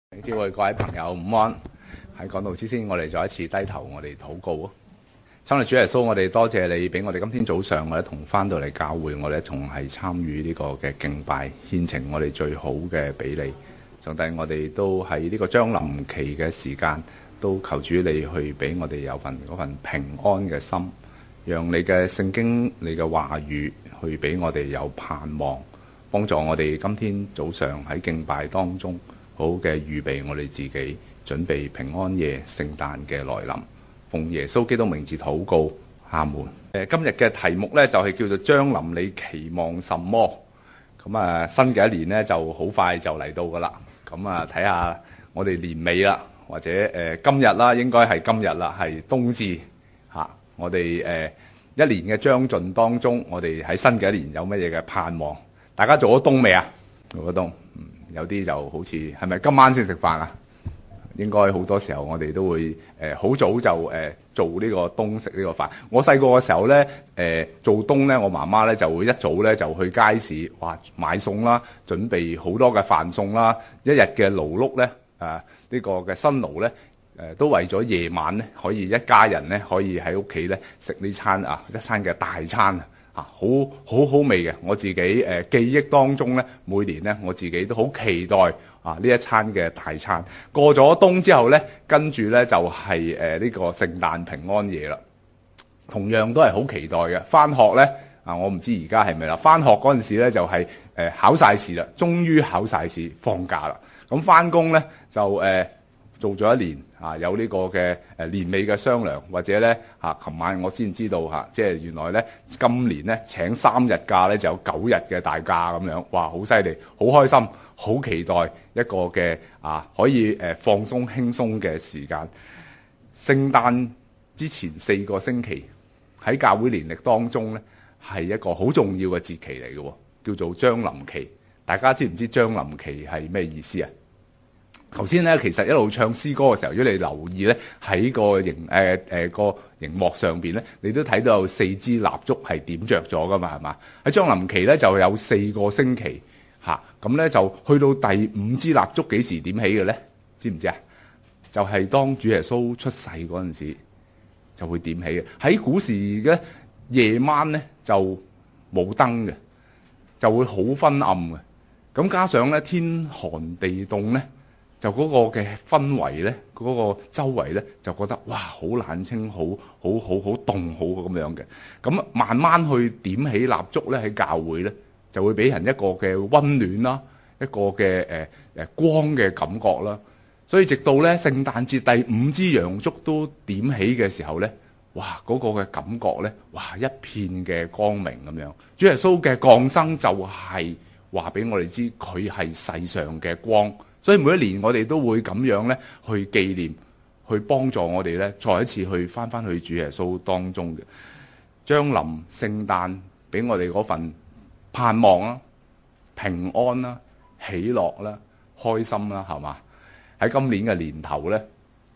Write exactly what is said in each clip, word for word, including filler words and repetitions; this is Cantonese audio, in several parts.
你知我哋各位朋友午安。喺講道之前，我哋再一次低頭，我哋禱告啊！親愛主耶穌，我哋多謝你俾我哋今天早上，我哋同翻到嚟教會，我哋同係參與呢個嘅敬拜獻呈，我哋最好嘅俾你。上帝，我哋都喺呢個將臨期嘅時間，都求主你去俾我哋有份嗰份平安嘅心，讓你嘅聖經、你嘅話語去俾我哋有盼望，幫助我哋今天早上喺敬拜當中好嘅預備我哋自己，準備平安夜聖誕嘅來臨。奉耶穌基督名字禱告，阿門。誒，今日嘅題目呢，就係叫做將臨，你期望什麼？咁啊，新嘅一年呢，就好快就嚟到噶啦。咁啊，睇下我哋年尾啦，或者誒、呃、今日啦，應該係今日啦，係冬至嚇、啊。我哋誒、呃、一年嘅將盡當中，我哋喺新嘅一年有乜嘢嘅盼望？大家做咗冬未啊？做咗冬。有啲就好似係咪今晚先食飯啊？應該好多時候我哋都會誒好、呃、早就誒、呃、做呢個冬食呢個飯。我細個嘅時候咧，誒、呃、做冬咧，我媽媽咧就會一早咧就去街市，哇買餸啦，準備好多嘅飯餸啦。一日嘅勞碌咧，啊呢、這個嘅辛勞咧，誒、呃、都為咗夜晚咧可以一家人咧可以喺屋企咧食呢餐啊一餐嘅大餐。啊，好好好味嘅！我自己誒、呃、記憶當中咧，每年咧我自己都好期待啊呢一餐嘅大餐。過咗冬之後咧，跟住咧就係誒呢個聖誕平安夜啦。同樣都係好期待嘅。返學咧啊，我唔知而家係咪啦。返學嗰陣時咧就係、是、誒、呃、考晒試啦，終於考晒試放假啦。咁返工咧就誒。呃做咗一年啊，有呢個嘅誒年尾嘅商量，或者咧嚇，琴晚我先知道嚇，即係原來咧今年咧請三日假咧就有九日嘅大假咁樣，哇！好犀利，好開心，好期待一個嘅啊可以誒放鬆輕鬆嘅時間。聖誕之前四個星期喺教會年曆當中咧係一個好重要嘅節期嚟嘅，叫做將臨期。大家知唔知將臨期係咩意思啊？頭先咧，其實一路唱詩歌嘅時候，如果你留意咧，喺個熒誒誒個熒幕上邊咧，你都睇到有四支蠟燭係點着咗噶嘛，係嘛？喺將臨期咧就有四個星期嚇，咁、啊、咧就去到第五支蠟燭幾時點起嘅咧？知唔知啊？就係、是、當主耶穌出世嗰陣時就會點起嘅。喺古時嘅夜晚咧就冇燈嘅，就會好昏暗嘅。咁加上咧天寒地凍咧。就嗰個嘅氛圍咧，嗰、嗰個周圍咧就覺得哇，好冷清，好好好好凍，好咁樣嘅。咁慢慢去點起蠟燭咧，喺教會咧就會俾人一個嘅溫暖啦，一個嘅誒誒光嘅感覺啦。所以直到咧聖誕節第五支洋燭都點起嘅時候咧，哇，嗰、嗰個嘅感覺咧，哇，一片嘅光明咁樣。主耶穌嘅降生就係話俾我哋知，佢係世上嘅光。所以每一年我哋都會咁樣咧去紀念，去幫助我哋咧再一次去翻翻去主耶穌當中嘅將臨聖誕，俾我哋嗰份盼望啦、平安啦、喜樂啦、開心啦，係嘛？喺今年嘅年頭咧，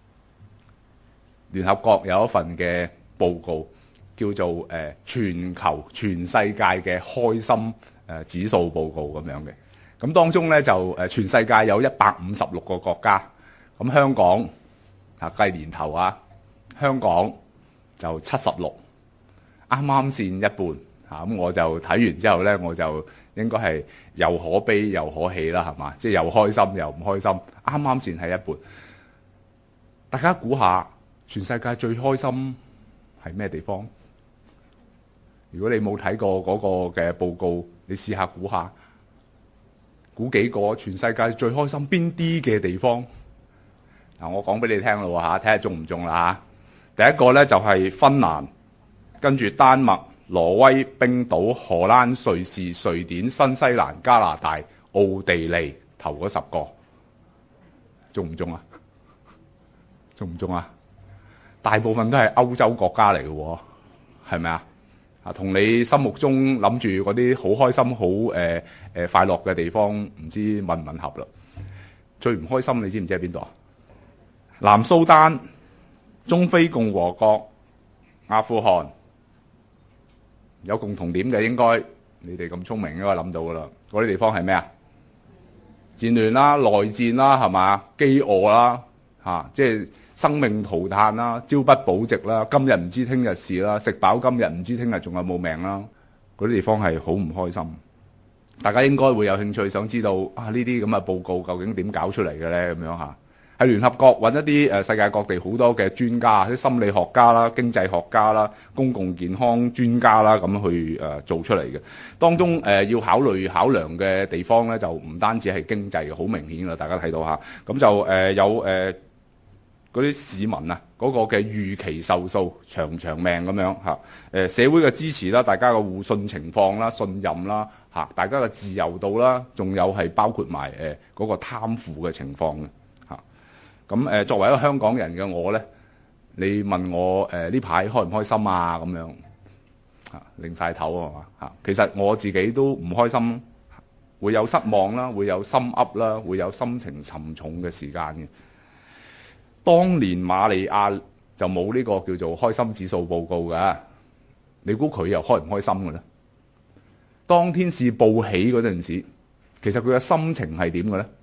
聯合國有一份嘅報告叫做誒、呃、全球全世界嘅開心誒、呃、指數報告咁樣嘅。咁當中咧就誒全世界有一百五十六個國家，咁香港啊計年頭啊，香港就七十六，啱啱線一半嚇。咁我就睇完之後咧，我就應該係又可悲又可喜啦，係嘛？即係又開心又唔開心，啱啱線係一半。大家估下，全世界最開心係咩地方？如果你冇睇過嗰個嘅報告，你試下估下。估幾個全世界最開心邊啲嘅地方？嗱，我講俾你聽咯嚇，睇下中唔中啦嚇。第一個咧就係芬蘭，跟住丹麥、挪威、冰島、荷蘭、瑞士、瑞典、新西蘭、加拿大、奧地利，頭嗰十個，中唔中啊？中唔中啊？大部分都係歐洲國家嚟嘅喎，係咪啊？啊，同你心目中諗住嗰啲好開心、好誒誒快樂嘅地方，唔知吻唔吻合啦？最唔開心，你知唔知喺邊度啊？南蘇丹、中非共和國、阿富汗，有共同點嘅應該，你哋咁聰明應該諗到噶啦。嗰啲地方係咩啊？ 戰亂啦、內戰啦，係嘛？饑餓啦，嚇、啊，即係生命塗炭啦、朝不保夕啦、今日唔知聽日事啦、食飽今日唔知聽日仲有冇命啦，嗰啲地方係好唔開心。大家應該會有興趣想知道啊，呢啲咁嘅報告究竟點搞出嚟嘅咧？咁樣嚇，喺聯合國揾一啲誒世界各地好多嘅專家，啲心理學家啦、經濟學家啦、公共健康專家啦，咁去誒、呃、做出嚟嘅。當中誒、呃、要考慮考量嘅地方咧，就唔單止係經濟，好明顯啦，大家睇到嚇。咁就誒、呃、有誒嗰啲市民啊，嗰、嗰個嘅預期壽數長唔長命咁樣嚇。誒、呃、社會嘅支持啦，大家嘅互信情況啦、信任啦。嚇！大家嘅自由度啦，仲有係包括埋誒嗰個貪腐嘅情況嘅嚇。咁、啊、誒作為一個香港人嘅我咧，你問我誒呢排開唔開心啊？咁樣嚇，擰晒頭係嘛嚇？其實我自己都唔開心，會有失望啦，會有心噏啦，會有心情沉重嘅時間嘅。當年瑪利亞就冇呢個叫做開心指數報告嘅，你估佢又開唔開心嘅咧？當天使報喜嗰陣時，其實佢嘅心情係點嘅咧？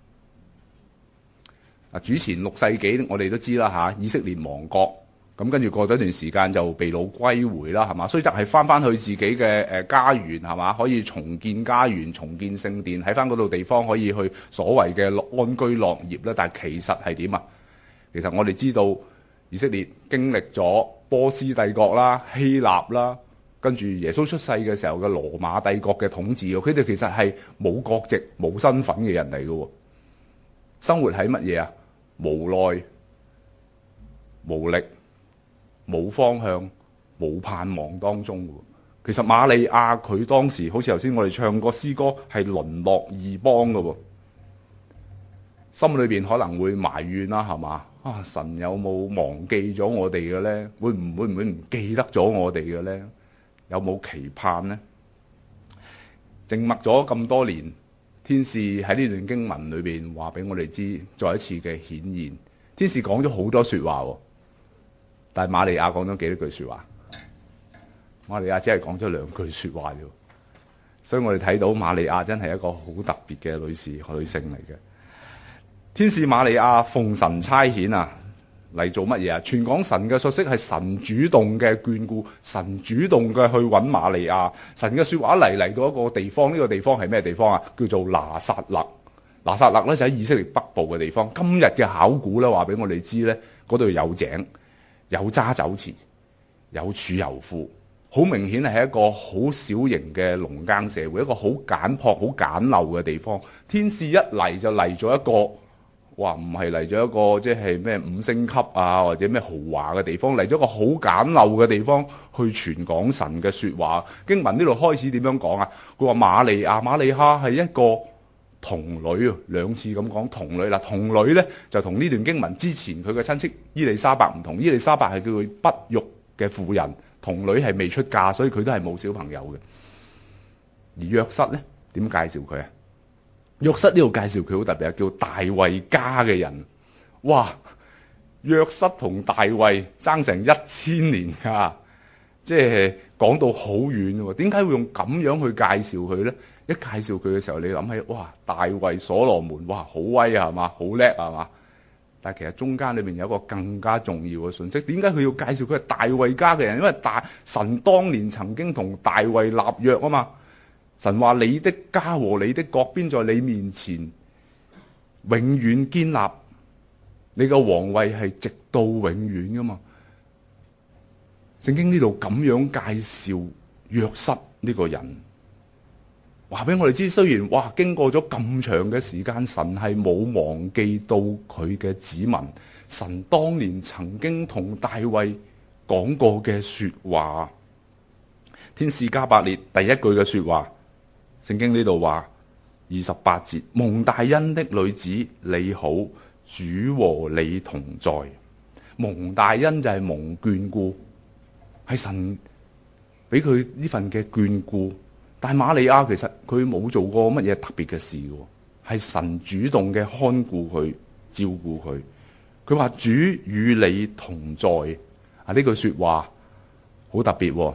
啊，主前六世紀我哋都知啦嚇，以色列亡國，咁跟住過咗一段時間就被擄歸回啦，係嘛？雖則係翻翻去自己嘅誒家園，係嘛？可以重建家園、重建聖殿，喺翻嗰度地方可以去所謂嘅安居樂業啦。但係其實係點啊？其實我哋知道以色列經歷咗波斯帝國啦、希臘啦。跟住耶穌出世嘅時候嘅羅馬帝國嘅統治，佢哋其實係冇國籍、冇身份嘅人嚟嘅，生活喺乜嘢啊？無奈、無力、冇方向、冇盼望當中嘅。其實瑪利亞佢當時好似頭先我哋唱過詩歌，係淪落異邦嘅，心裏邊可能會埋怨啦，係嘛？啊，神有冇忘記咗我哋嘅咧？會唔會唔會唔記得咗我哋嘅咧？有冇期盼呢？靜默咗咁多年，天使喺呢段經文裏邊話俾我哋知，再一次嘅顯現。天使講咗好多說話，但係瑪利亞講咗幾多句說話？瑪利亞只係講咗兩句說話啫。所以我哋睇到瑪利亞真係一個好特別嘅女士、女性嚟嘅。天使瑪利亞奉神差遣啊！嚟做乜嘢啊？傳講神嘅信息係神主動嘅眷顧，神主動嘅去揾瑪利亞。神嘅說話嚟嚟到一個地方，呢、這個地方係咩地方啊？叫做拿撒勒。拿撒勒咧就喺以色列北部嘅地方。今日嘅考古咧話俾我哋知咧，嗰度有井、有揸酒池、有儲油庫，好明顯係一個好小型嘅農耕社會，一個好簡樸、好簡陋嘅地方。天使一嚟就嚟咗一個。哇！唔係嚟咗一個即係咩五星級啊，或者咩豪華嘅地方，嚟咗一個好簡陋嘅地方去傳講神嘅說話。經文呢度開始點樣講啊？佢話瑪利亞，瑪利亞係一個童女啊，兩次咁講童女啦。童女咧就同呢段經文之前佢嘅親戚伊麗莎白唔同，伊麗莎白係叫佢不育嘅婦人，童女係未出嫁，所以佢都係冇小朋友嘅。而約瑟咧點介紹佢啊？約瑟呢度介紹佢好特別啊，叫大衛家嘅人。哇！約瑟同大衛爭成一千年㗎，即係講到好遠喎。點解會用咁樣去介紹佢呢？一介紹佢嘅時候，你諗起哇，大衛所羅門，哇，好威啊，係嘛，好叻係嘛？但係其實中間裏面有一個更加重要嘅信息。點解佢要介紹佢係大衛家嘅人？因為大神當年曾經同大衛立約啊嘛。神話你的家和你的國邊在你面前永遠堅立，你個皇位係直到永遠噶嘛？聖經呢度咁樣介紹約瑟呢個人，話俾我哋知，雖然哇經過咗咁長嘅時間，神係冇忘記到佢嘅子民，神當年曾經同大衛講過嘅說話。天使加百列第一句嘅說話。聖經呢度話二十八節，蒙大恩的女子你好，主和你同在。蒙大恩就係蒙眷顧，係神俾佢呢份嘅眷顧。但係瑪利亞其實佢冇做過乜嘢特別嘅事嘅，係神主動嘅看顧佢、照顧佢。佢話主與你同在啊！呢句說話好特別。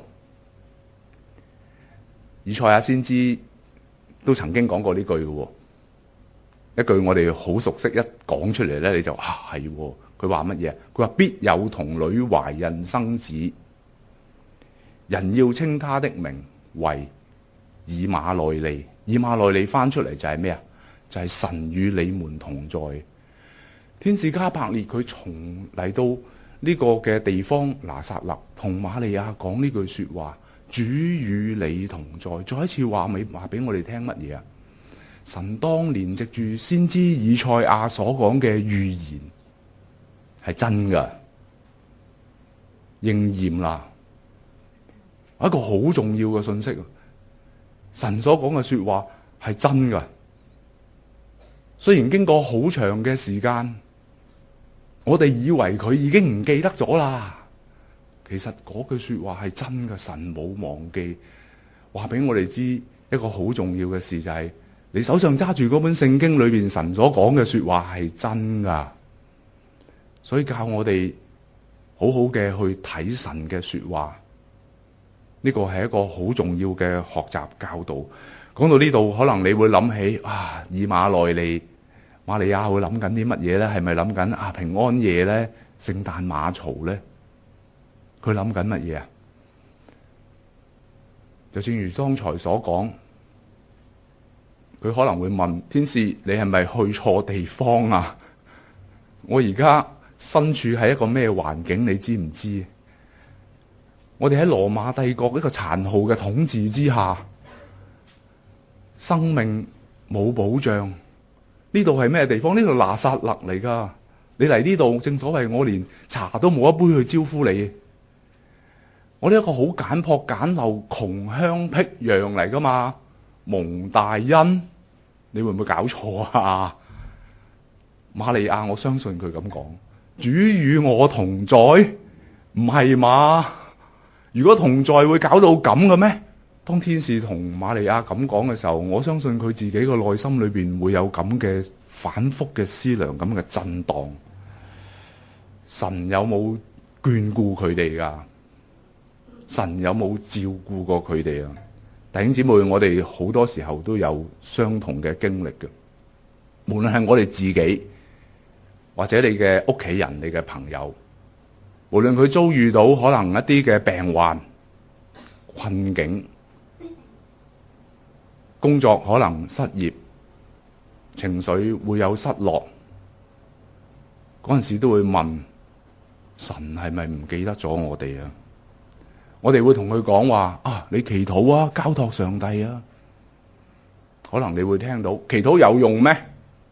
以賽亞先知都曾經講過呢句嘅， 一句我哋好熟悉，一講出嚟咧，你就啊係喎，佢話乜嘢？佢話必有童女懷孕生子，人要稱他的名為以馬內利。以馬內利翻出嚟就係咩啊？就係、是、神與你們同在。天使加百列佢從嚟到呢個嘅地方拿撒勒，同瑪利亞講呢句說話：主與你同在。再一次話俾話俾我哋聽乜嘢啊？神當年藉住先知以賽亞所講嘅預言係真噶，應驗啦。一個好重要嘅信息，神所講嘅說話係真噶。雖然經過好長嘅時間，我哋以為佢已經唔記得咗啦，其實嗰句說話係真噶，神冇忘記。話俾我哋知一個好重要嘅事就係、是，你手上揸住嗰本聖經裏邊神所講嘅說話係真噶，所以教我哋好好嘅去睇神嘅說話。呢個係一個好重要嘅學習教導。講到呢度，可能你會諗起啊，以馬內利，瑪利亞會諗緊啲乜嘢咧？係咪諗緊啊平安夜咧、聖誕馬槽咧？佢諗緊乜嘢啊？就正如剛才所講，佢可能會問天使：你係咪去錯地方啊？我而家身處喺一個咩環境？你知唔知？我哋喺羅馬帝國一個殘酷嘅統治之下，生命冇保障。呢度係咩地方？呢度拿撒勒嚟噶。你嚟呢度，正所謂我連茶都冇一杯去招呼你。我呢一個好簡樸簡陋、窮鄉僻壤嚟噶嘛，蒙大恩，你會唔會搞錯啊？瑪利亞，我相信佢咁講，主與我同在，唔係嘛？如果同在會搞到咁嘅咩？當天使同瑪利亞咁講嘅時候，我相信佢自己個內心裏邊會有咁嘅反覆嘅思量，咁嘅震盪。神有冇眷顧佢哋噶？神有冇照顧過佢哋啊？弟兄姊妹，我哋好多時候都有相同嘅經歷嘅，無論係我哋自己，或者你嘅屋企人、你嘅朋友，無論佢遭遇到可能一啲嘅病患、困境，工作可能失業，情緒會有失落，嗰陣時都會問神係咪唔記得咗我哋啊？我哋會同佢講話啊，你祈禱啊，交託上帝啊。可能你會聽到祈禱有用咩？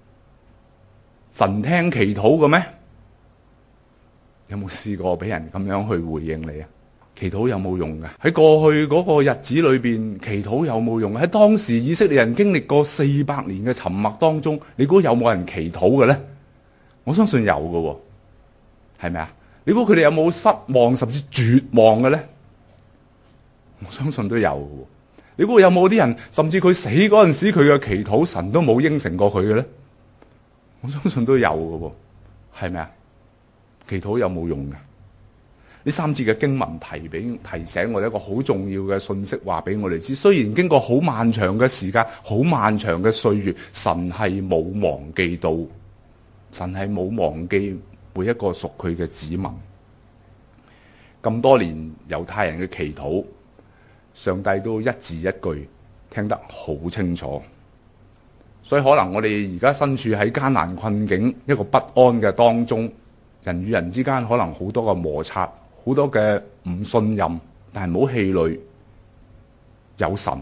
神聽祈禱嘅咩？有冇試過俾人咁樣去回應你啊？祈禱有冇用嘅？喺過去嗰個日子裏邊，祈禱有冇用？喺當時以色列人經歷過四百年嘅沉默當中，你估有冇人祈禱嘅咧？我相信有嘅，係咪啊？你估佢哋有冇失望甚至絕望嘅咧？我相信都有嘅。你估有冇啲人甚至佢死嗰陣時，佢嘅祈禱神都冇應承過佢嘅咧？我相信都有嘅，係咪啊？祈禱有冇用嘅？呢三節嘅經文提俾提醒我哋一個好重要嘅信息，話俾我哋知。雖然經過好漫長嘅時間、好漫長嘅歲月，神係冇忘記到，神係冇忘記每一個屬佢嘅子民。咁多年猶太人嘅祈禱，上帝都一字一句聽得好清楚。所以可能我哋而家身處喺艱難困境、一個不安嘅當中，人與人之間可能好多嘅摩擦，好多嘅唔信任，但係唔好氣餒，有神，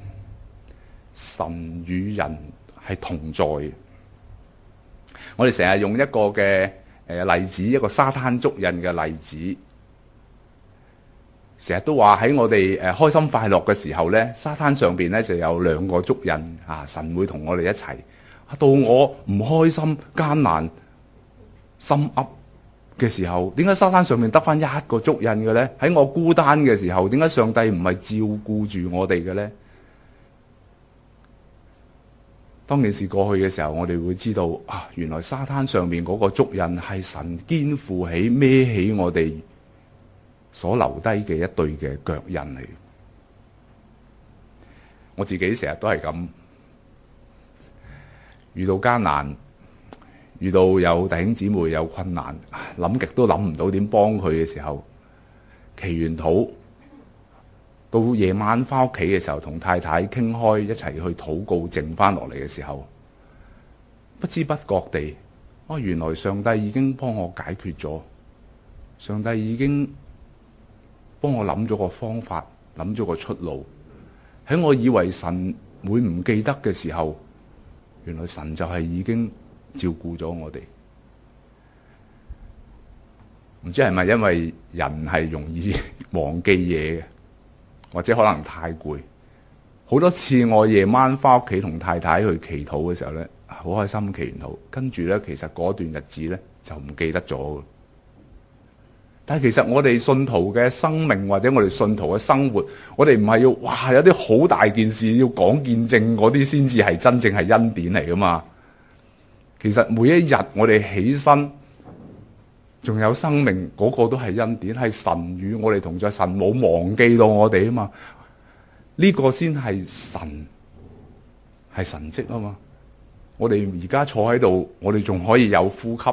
神與人係同在。我哋成日用一個嘅誒例子，一個沙灘足印嘅例子，成日都話喺我哋誒開心快樂嘅時候咧，沙灘上邊咧就有兩個足印啊，神會同我哋一齊。到我唔開心、艱難、心噏嘅時候，點解沙灘上面得翻一個足印嘅咧？喺我孤單嘅時候，點解上帝唔係照顧住我哋嘅咧？當件事過去嘅時候，我哋會知道啊，原來沙灘上面嗰個足印係神肩負起、孭起我哋所留低嘅一對嘅腳印嚟。我自己成日都係咁， 遇到艱難，遇到有弟兄姊妹有困難，諗極都諗唔到點幫佢嘅時候，祈完禱，到夜晚翻屋企嘅時候，同太太傾開一齊去禱告，靜翻落嚟嘅時候，不知不覺地，哦，原來上帝已經幫我解決咗，上帝已經幫我諗咗個方法，諗咗個出路。喺我以為神會唔記得嘅時候，原來神就係已經照顧咗我哋。唔知係咪因為人係容易忘記嘢嘅，或者可能太攰。好多次我夜晚翻屋企同太太去祈禱嘅時候咧，好開心祈完禱，跟住咧其實嗰段日子咧就唔記得咗。但係其實我哋信徒嘅生命或者我哋信徒嘅生活，我哋唔係要哇有啲好大件事要講見證嗰啲先至係真正係恩典嚟噶嘛。其實每一日我哋起身仲有生命嗰個都係恩典，係神與我哋同在，神冇忘記到我哋啊嘛。呢個先係神係神蹟啊嘛。我哋而家坐喺度，我哋仲可以有呼吸。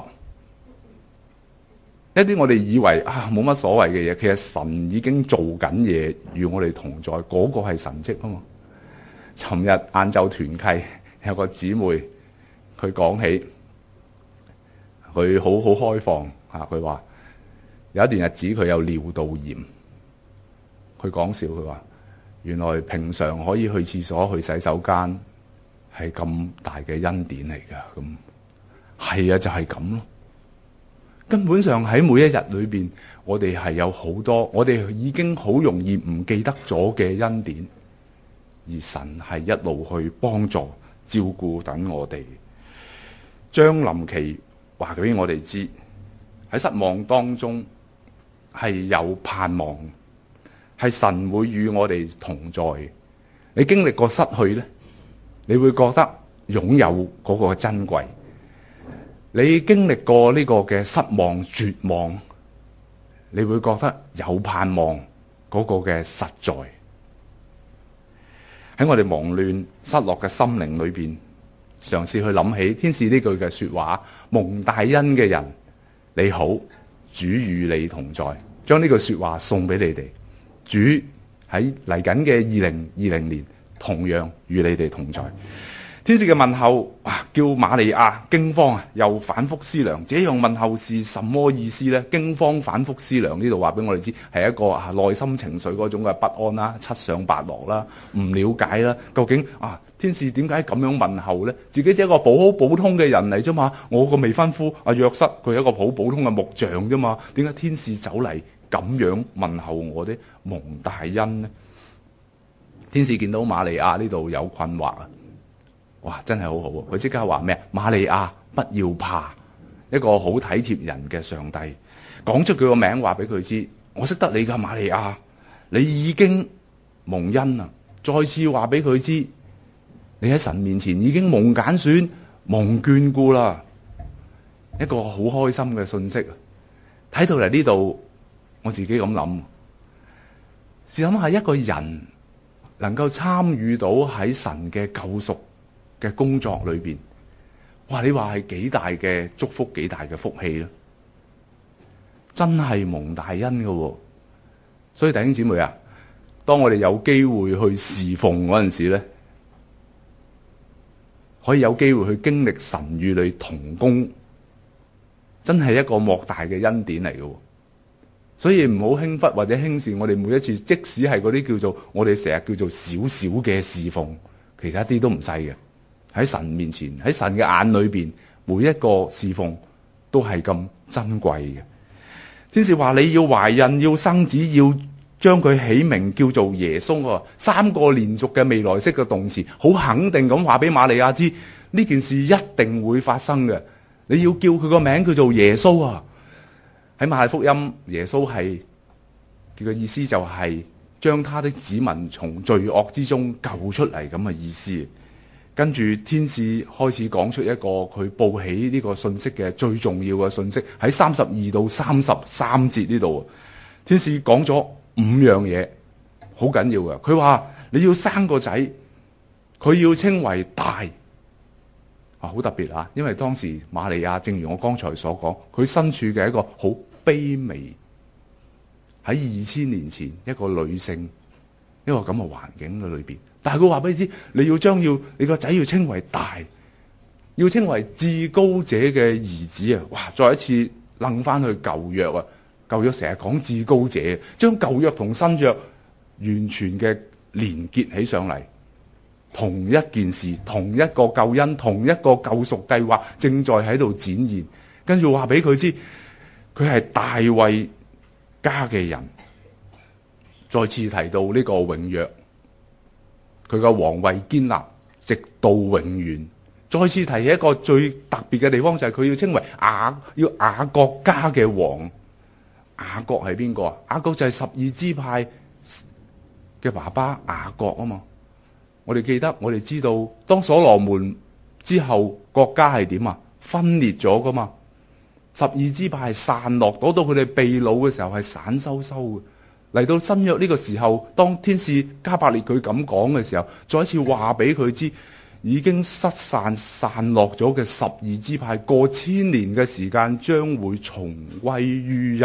一啲我哋以為啊冇乜所謂嘅嘢，其實神已經做緊嘢，與我哋同在，嗰個係神蹟啊嘛。尋日晏晝團契有個姊妹，佢講起，佢好好開放啊。佢話有一段日子佢有尿道炎，佢講笑，佢話原來平常可以去廁所去洗手間係咁大嘅恩典嚟噶。咁係啊，就係咁咯。根本上喺每一日裏邊，我哋係有好多，我哋已經好容易唔記得咗嘅恩典，而神係一路去幫助照顧等我哋。將臨期話俾我哋知，喺失望當中係有盼望，係神會與我哋同在。你經歷過失去呢，你會覺得擁有嗰個珍貴。你經歷過呢個嘅失望絕望，你會覺得有盼望嗰個嘅實在。喺我哋忙亂失落嘅心靈裏邊，嘗試去諗起天使呢句嘅說話：蒙大恩嘅人你好，主與你同在。將呢句說話送俾你哋，主喺嚟緊嘅二零二零年同樣與你哋同在。天使嘅問候啊，叫瑪利亞驚慌啊，又反覆思量，這樣問候是什麼意思呢？驚慌反覆思量，呢度話俾我哋知係一個啊內心情緒嗰種嘅不安啦、七上八落啦、唔了解啦。究竟啊天使點解咁樣問候呢？自己只係一個普好普通嘅人嚟啫嘛，我個未婚夫啊約瑟佢係一個好普通嘅木匠啫嘛，點解天使走嚟咁樣問候我哋蒙大恩呢？天使見到瑪利亞呢度有困惑啊！哇，真係好好啊！佢即刻話咩？瑪利亞不要怕，一個好體貼人嘅上帝，講出佢個名，話俾佢知，我識得你噶瑪利亞，你已經蒙恩啦。再次話俾佢知，你喺神面前已經蒙揀選、蒙眷顧啦，一個好開心嘅信息。睇到嚟呢度，我自己咁諗，試諗下一個人能夠參與到喺神嘅救贖嘅工作裏邊，哇！你話係幾大嘅祝福，幾大嘅福氣咧？真係蒙大恩嘅喎。所以弟兄姊妹啊，當我哋有機會去侍奉嗰陣時咧，可以有機會去經歷神與你同工，真係一個莫大嘅恩典嚟嘅喎。所以唔好輕忽或者輕視我哋每一次，即使係嗰啲叫做我哋成日叫做少少嘅侍奉，其實一啲都唔細嘅。喺神面前，喺神嘅眼裏邊，每一個侍奉都係咁珍貴嘅。天使話你要懷孕，要生子，要將佢起名叫做耶穌。三個連續嘅未來式嘅動詞，好肯定咁話俾瑪利亞知，呢件事一定會發生嘅。你要叫佢個名叫做耶穌啊！喺馬太福音，耶穌係佢嘅意思就係將他的子民從罪惡之中救出嚟咁嘅意思。跟住天使開始講出一個佢報喜呢個信息嘅最重要嘅信息，喺三十二到三十三節呢度，天使講咗五樣嘢，好緊要嘅。佢話你要生個仔，佢要稱為大， 啊，好特別啊！因為當時瑪利亞，正如我剛才所講，佢身處嘅一個好卑微，喺二千年前一個女性一個咁嘅環境嘅裏邊。但係佢話俾你知，你要將要你個仔要稱為大，要稱為至高者嘅兒子啊！哇！再一次楞翻去舊約啊，舊約成日講至高者，將舊約同新約完全嘅連結起上嚟。同一件事，同一個救恩，同一個救贖計劃正在喺度展現。跟住話俾佢知，佢係大衛家嘅人。再次提到呢個永約，佢個皇位堅立直到永遠。再次提起一個最特別嘅地方，就係佢要稱為雅要雅各家嘅王。雅各係邊個啊？雅各就係十二支派嘅爸爸雅各啊嘛。我哋記得，我哋知道，當所羅門之後，國家係點啊？分裂咗噶嘛。十二支派係散落，嗰到佢哋被擄嘅時候係散收收嘅。嚟到新約呢個時候，當天使加百列佢咁講嘅時候，再一次話俾佢知，已經失散散落咗嘅十二支派，過千年嘅時間將會重歸於一。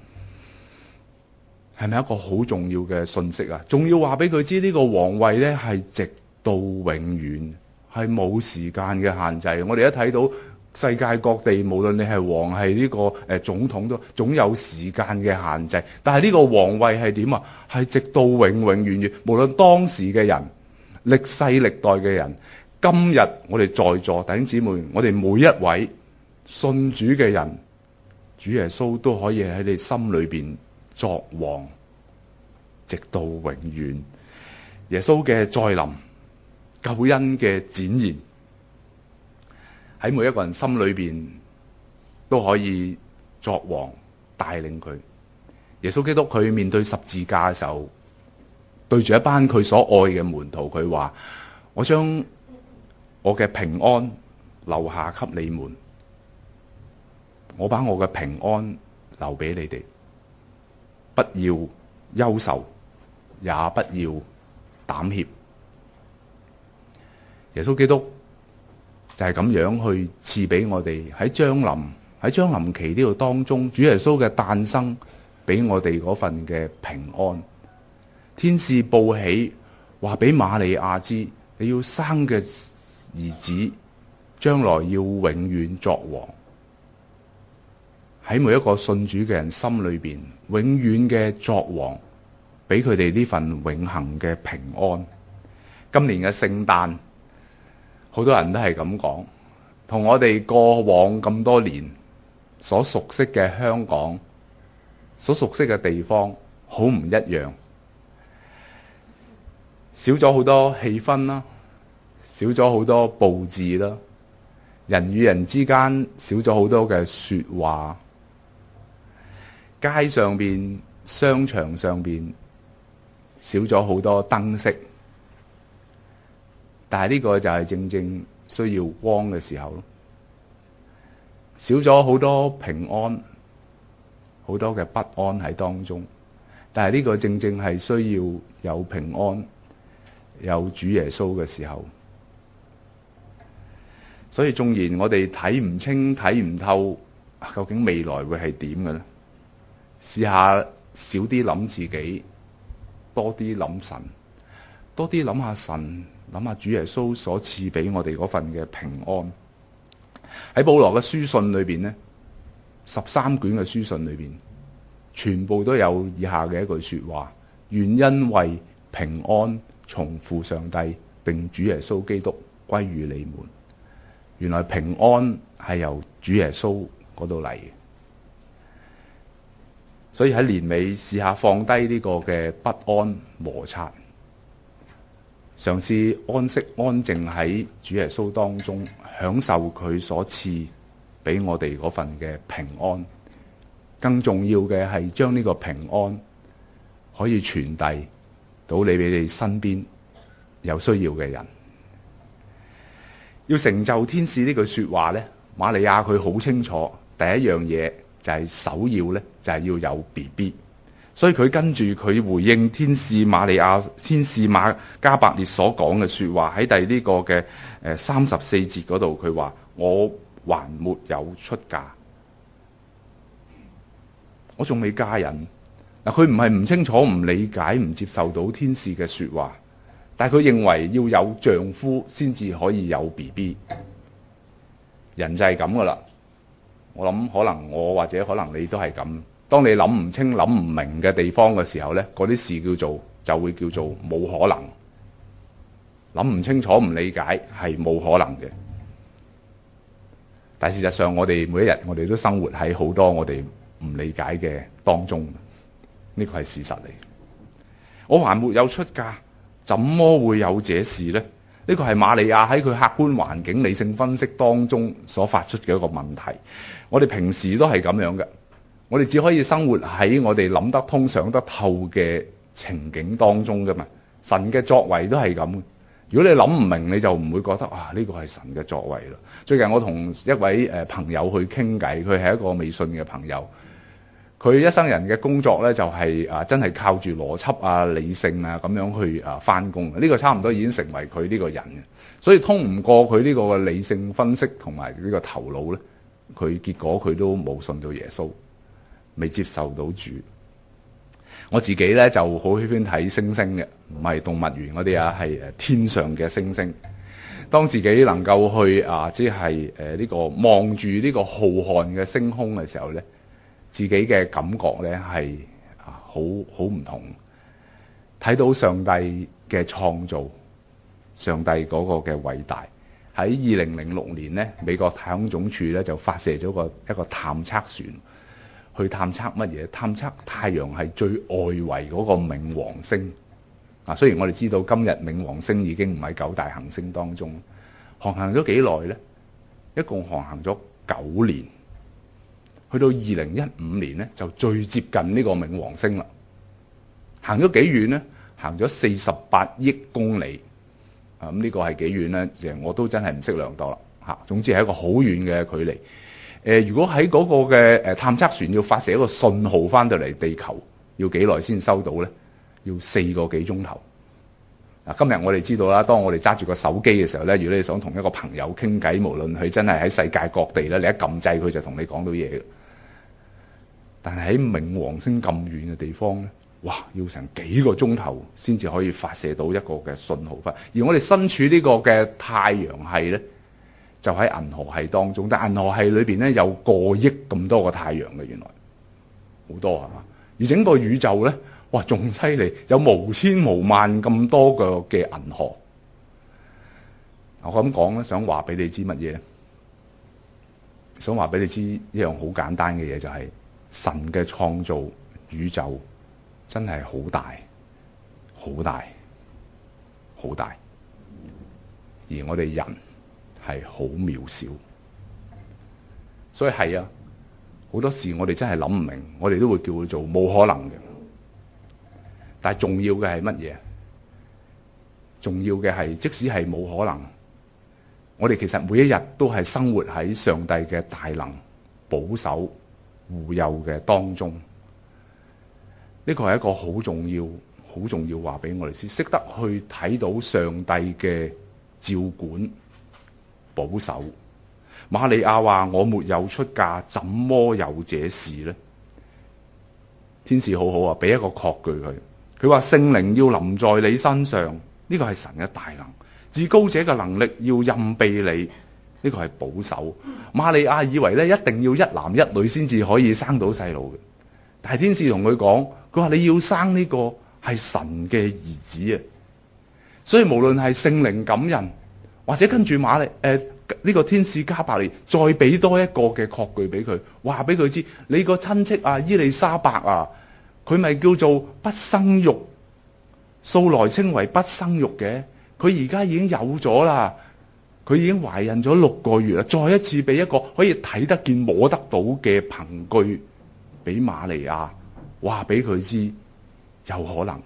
係咪一個好重要嘅信息啊？仲要話俾佢知呢個皇位呢係直到永遠，係冇時間嘅限制。我哋一睇到世界各地，無論你係王係呢個誒總統都總有時間嘅限制。但係呢個皇位係點啊？係直到永永遠遠，無論當時嘅人、歷世歷代嘅人，今日我哋在座弟兄姊妹，我哋每一位信主嘅人，主耶穌都可以喺你心裏邊作王，直到永遠。耶穌嘅再臨，救恩嘅展現，喺每一個人心裏邊都可以作王，帶領佢。耶穌基督佢面對十字架嘅時候，對住一班佢所愛嘅門徒，佢話：我將我嘅平安留下給你們，我把我嘅平安留俾你哋。不要憂愁，也不要膽怯。耶穌基督就係咁樣去賜俾我哋喺將臨喺將臨期呢度當中，主耶穌嘅誕生俾我哋嗰份嘅平安。天使報喜，話俾瑪利亞知，你要生嘅兒子將來要永遠作王。喺每一個信主嘅人心裏邊，永遠嘅作王，俾佢哋呢份永恆嘅平安。今年嘅聖誕，好多人都係咁講，同我哋過往咁多年所熟悉嘅香港，所熟悉嘅地方，好唔一樣。少咗好多氣氛啦，少咗好多佈置啦，人與人之間少咗好多嘅說話。街上邊、商場上邊少咗好多燈飾，但係呢個就係正正需要光嘅時候咯。少咗好多平安，好多嘅不安喺當中，但係呢個正正係需要有平安、有主耶穌嘅時候。所以縱然我哋睇唔清、睇唔透，究竟未來會係點嘅咧？試下少啲諗自己，多啲諗神，多啲諗下神，諗下主耶穌所賜俾我哋嗰份嘅平安。喺保羅嘅書信裏邊呢，十三卷嘅書信裏邊，全部都有以下嘅一句說話：願因為平安從父上帝並主耶穌基督歸於你們。原來平安係由主耶穌嗰度嚟嘅。所以喺年尾試下放低呢個嘅不安摩擦，嘗試安息安靜喺主耶穌當中，享受佢所賜俾我哋嗰份嘅平安。更重要嘅係將呢個平安可以傳遞到你俾你身邊有需要嘅人。要成就天使呢句說話呢，瑪利亞佢好清楚，第一樣嘢就係首要呢，就係要有 B B。 所以佢跟住佢回應天使瑪利亞、天使馬加百列所講嘅說話，喺第呢個嘅誒三十四節嗰度，佢話我還沒有出嫁，我仲未嫁人。嗱，佢唔係唔清楚、唔理解、唔接受到天使嘅說話，但係佢認為要有丈夫先至可以有 B B。人就係咁噶啦。我諗可能我或者可能你都係咁。當你諗唔清、諗唔明嘅地方嘅時候呢，嗰啲事叫做就會叫做冇可能。諗唔清楚、唔理解係冇可能嘅。但事實上，我哋每一日我哋都生活喺好多我哋唔理解嘅當中，呢個係事實嚟。我還沒有出嫁，怎麼會有這事呢？呢個係瑪利亞喺佢客觀環境理性分析當中所發出嘅一個問題。我哋平時都係咁樣嘅。我哋只可以生活喺我哋諗得通、想得透嘅情景當中噶嘛。神嘅作為都係咁。如果你諗唔明，你就唔會覺得啊呢個係神嘅作為咯。最近我同一位誒朋友去傾偈，佢係一個未信嘅朋友。佢一生人嘅工作咧就係啊真係靠住邏輯啊、理性啊咁樣去啊翻工。呢個差唔多已經成為佢呢個人嘅。所以通唔過佢呢個嘅理性分析同埋呢個頭腦咧，佢結果佢都冇信到耶穌。未接受到主。我自己咧就好喜歡睇星星嘅，唔係動物園嗰啲啊，係誒天上嘅星星。當自己能夠去啊，即係誒呢個望住呢個浩瀚嘅星空嘅時候咧，自己嘅感覺咧係啊好好唔同。睇到上帝嘅創造，上帝嗰個嘅偉大。喺二零零六年咧，美國太空總署咧就發射咗個一個探測船。去探測乜嘢？探測太陽係最外圍嗰個冥王星。啊，雖然我哋知道今日冥王星已經唔喺九大行星當中，航行咗幾耐呢？一共航行咗九年，去到二零一五年呢，就最接近呢個冥王星啦。行咗幾遠呢？行咗四十八億公里。啊，咁呢個係幾遠呢？其實我都真係唔識量度啦。嚇，總之係一個好遠嘅距離。誒，如果喺嗰個嘅誒探測船要發射一個信號翻到嚟地球，要幾耐先收到呢？要四個幾鐘頭。嗱，今日我哋知道啦，當我哋揸住個手機嘅時候呢，如果你想同一個朋友傾偈，無論佢真係喺世界各地呢，你一撳掣佢就同你講到嘢嘅。但係喺冥王星咁遠嘅地方呢，哇，要成幾個鐘頭先至可以發射到一個嘅信號翻。而我哋身處呢個嘅太陽系呢，就喺銀河系當中，但銀河系裏邊咧有過億咁多個太陽嘅，原來好多係嘛？而整個宇宙咧，哇，仲犀利，有無千無萬咁多個嘅銀河。我咁講咧，想話俾你知乜嘢？想話俾你知一樣好簡單嘅嘢，就係神嘅創造宇宙真係好大、好大、好大，而我哋人係好渺小，所以係啊，好多時我哋真係諗唔明，我哋都會叫佢做冇可能嘅。但係重要嘅係乜嘢？重要嘅係，即使係冇可能，我哋其實每一日都係生活喺上帝嘅大能、保守、護佑嘅當中。呢個係一個好重要、好重要話俾我哋知，識得去睇到上帝嘅照管、保守。瑪利亞話：我沒有出嫁，怎麼有這事呢？天使好好啊，俾一個確據佢。佢話聖靈要臨在你身上，呢個係神嘅大能；至高者嘅能力要蔭庇你，呢個係保守。瑪利亞以為咧一定要一男一女先至可以生到細路嘅，但係天使同佢講，佢話你要生呢個係神嘅兒子啊！所以無論係聖靈感人，或者跟住瑪利誒呢個天使加百列再俾多一個嘅確據俾佢，話俾佢知你個親戚啊伊麗莎白啊，佢咪叫做不生育，素來稱為不生育嘅，佢而家已經有咗啦，佢已經懷孕咗六個月啦，再一次俾一個可以睇得見摸得到嘅憑據俾瑪利亞，話俾佢知有可能，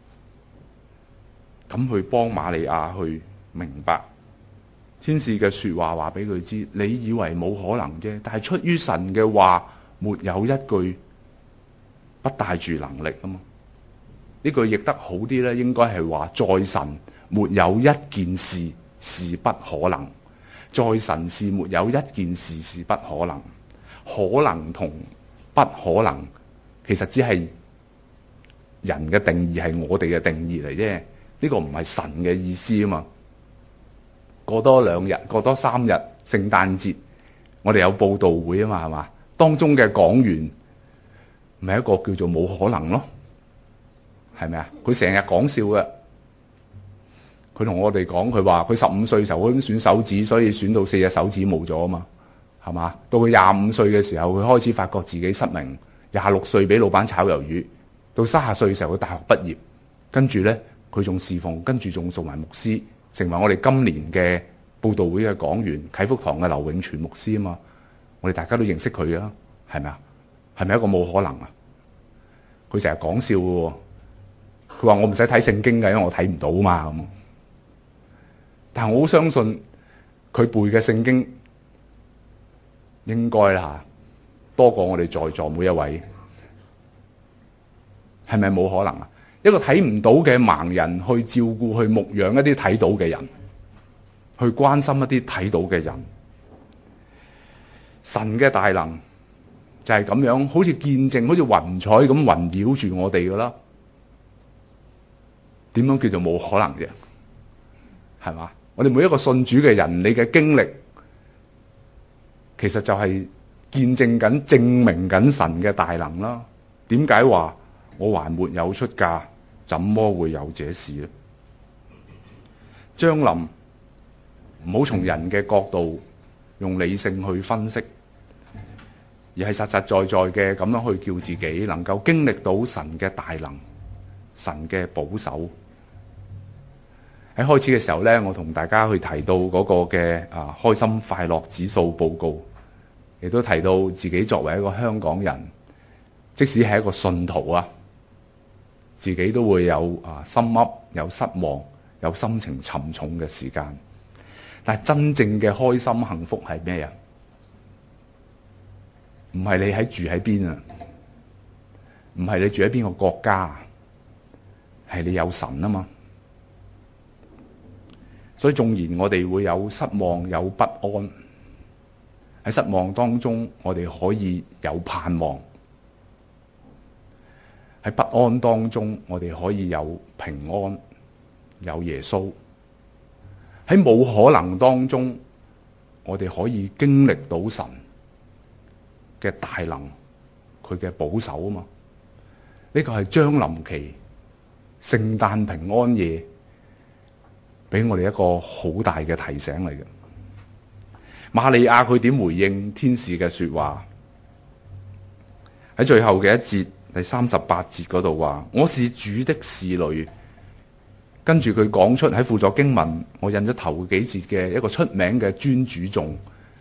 咁去幫瑪利亞去明白天使嘅說話，話俾佢知，你以為冇可能啫，但係出於神嘅話，沒有一句不帶住能力啊嘛。呢句譯得好啲咧，應該係話在神沒有一件事是不可能，在神是沒有一件事是不可能。可能同不可能其實只係人嘅定義，係我哋嘅定義嚟啫。呢個唔係神嘅意思啊嘛。過多兩日，過多三日，聖誕節我哋有佈道會啊嘛，係嘛？當中嘅講員咪一個叫做冇可能咯，係咪啊？佢成日講笑嘅，佢同我哋講，佢話佢十五歲時候嗰陣選手指，所以選到四隻手指冇咗啊嘛，係嘛？到佢廿五歲嘅時候，佢開始發覺自己失明。廿六歲俾老闆炒魷魚，到三十歲嘅時候佢大學畢業，跟住咧佢仲侍奉，跟住仲做埋牧師，成為我哋今年嘅佈道會嘅講員，啟福堂嘅劉永全牧師啊嘛。我哋大家都認識佢啊，係咪啊？係咪一個冇可能啊？佢成日講笑嘅，佢話我唔使睇聖經嘅，因為我睇唔到嘛咁。但係我好相信佢背嘅聖經應該啦多過我哋在座每一位。係咪冇可能啊？一個睇唔到嘅盲人去照顧、去牧養一啲睇到嘅人，去關心一啲睇到嘅人。神嘅大能就係咁樣，好似見證，好似雲彩咁圍繞住我哋噶啦。點樣叫做冇可能啫？係嘛？我哋每一個信主嘅人，你嘅經歷其實就係見證緊、證明緊神嘅大能啦。點解話我還沒有出嫁，怎麼會有這事呢？將臨唔好從人嘅角度用理性去分析，而係實實在在嘅咁樣去叫自己能夠經歷到神嘅大能、神嘅保守。喺開始嘅時候呢，我同大家去提到嗰個嘅啊開心快樂指數報告，亦都提到自己作為一個香港人，即使係一個信徒啊，自己都會有啊心噏、有失望、有心情沉重嘅時間。但係真正嘅開心幸福係咩啊？唔係你喺住喺邊啊，唔係你住喺邊個國家，係你有神啊嘛。所以縱然我哋會有失望、有不安，喺失望當中我哋可以有盼望，喺不安當中我哋可以有平安、有耶穌，喺冇可能當中我哋可以經歷到神嘅大能，佢嘅保守啊嘛。呢個係將臨期聖誕平安夜俾我哋一個好大嘅提醒嚟嘅。瑪利亞佢點回應天使嘅說話？喺最後嘅一節第三十八節嗰度話：我是主的使女。跟住佢講出喺輔助經文，我印咗頭幾節嘅一個出名嘅尊主頌，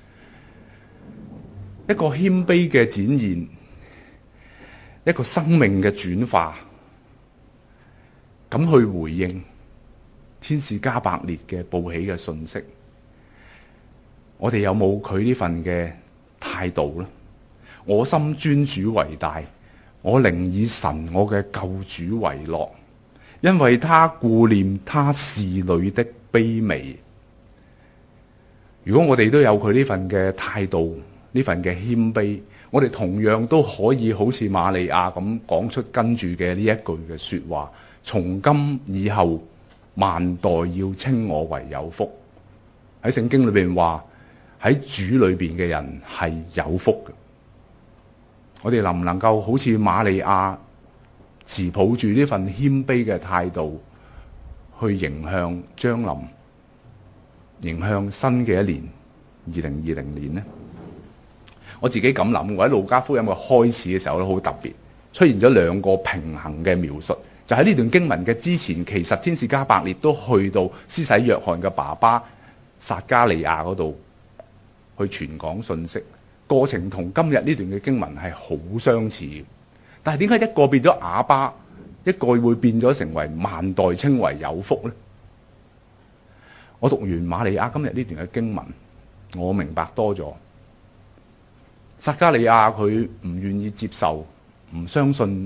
一個謙卑嘅展現，一個生命嘅轉化，咁去回應天使加百列嘅報喜嘅信息。我哋有冇佢呢份嘅態度呢？我心尊主為大，我靈以神我嘅救主為樂，因為他顧念他侍女的卑微。如果我哋都有佢呢份嘅態度，呢份嘅謙卑，我哋同樣都可以好似瑪利亞咁講出跟住嘅呢一句嘅說話：從今以後，萬代要稱我為有福。喺聖經裏邊話，喺主裏邊嘅人係有福嘅。我哋能唔能夠好似瑪利亞持抱住呢份謙卑嘅態度，去迎向將臨，迎向新嘅一年二零二零年呢？我自己咁諗，我喺路加福音嘅開始嘅時候咧，好特別出現咗兩個平衡嘅描述。就喺呢段經文嘅之前，其實天使加百列都去到施洗約翰嘅爸爸撒加利亞嗰度去傳講信息，過程同今日呢段嘅經文係好相似。但係點解一個變咗啞巴，一個會變咗成為萬代稱為有福呢？我讀完瑪利亞今日呢段嘅經文，我明白多咗。撒加利亞佢唔願意接受，唔相信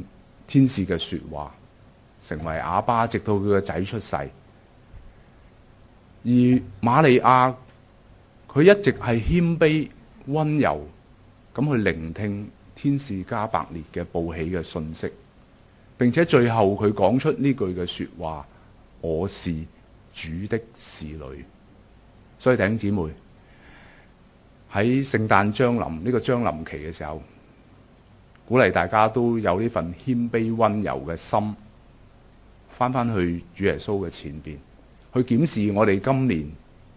天使嘅說話，成為啞巴，直到佢個仔出世。而瑪利亞佢一直係謙卑溫柔咁去聆聽天使加百列嘅報喜嘅訊息，並且最後佢講出呢句嘅說話：我是主的使女。所以弟兄姊妹，喺聖誕將臨呢個將臨期嘅時候，鼓勵大家都有呢份謙卑溫柔嘅心，翻翻去主耶穌嘅前邊，去檢視我哋今年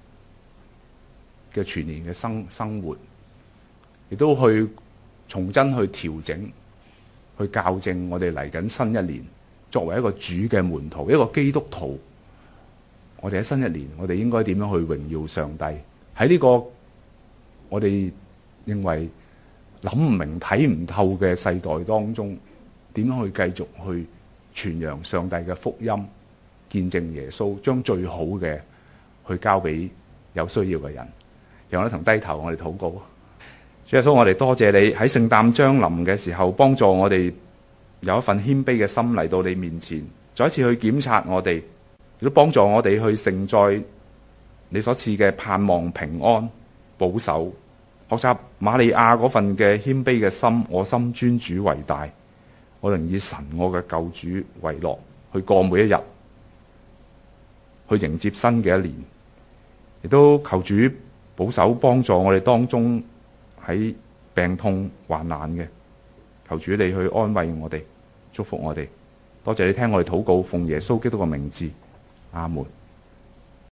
嘅全年嘅生生活，亦都去重新去調整，去校正我哋嚟緊新一年。作為一個主嘅門徒，一個基督徒，我哋喺新一年，我哋應該點樣去榮耀上帝？喺呢個我哋認為諗唔明、睇唔透嘅世代當中，點樣去繼續去傳揚上帝嘅福音，見證耶穌，將最好嘅去交俾有需要嘅人。讓我哋同低頭，我哋禱告。主耶穌，我哋多謝你喺聖誕將臨嘅時候，幫助我哋有一份謙卑嘅心嚟到你面前，再一次去檢察我哋，亦都幫助我哋去承載你所賜嘅盼望、平安、保守。學習瑪利亞嗰份嘅謙卑嘅心，我心尊主為大，我能以神我嘅救主為樂，去過每一日，去迎接新嘅一年。亦都求主保守幫助我哋當中喺病痛患難嘅，求主你去安慰我哋，祝福我哋。多謝你聽我哋禱告，奉耶穌基督嘅名字，阿門。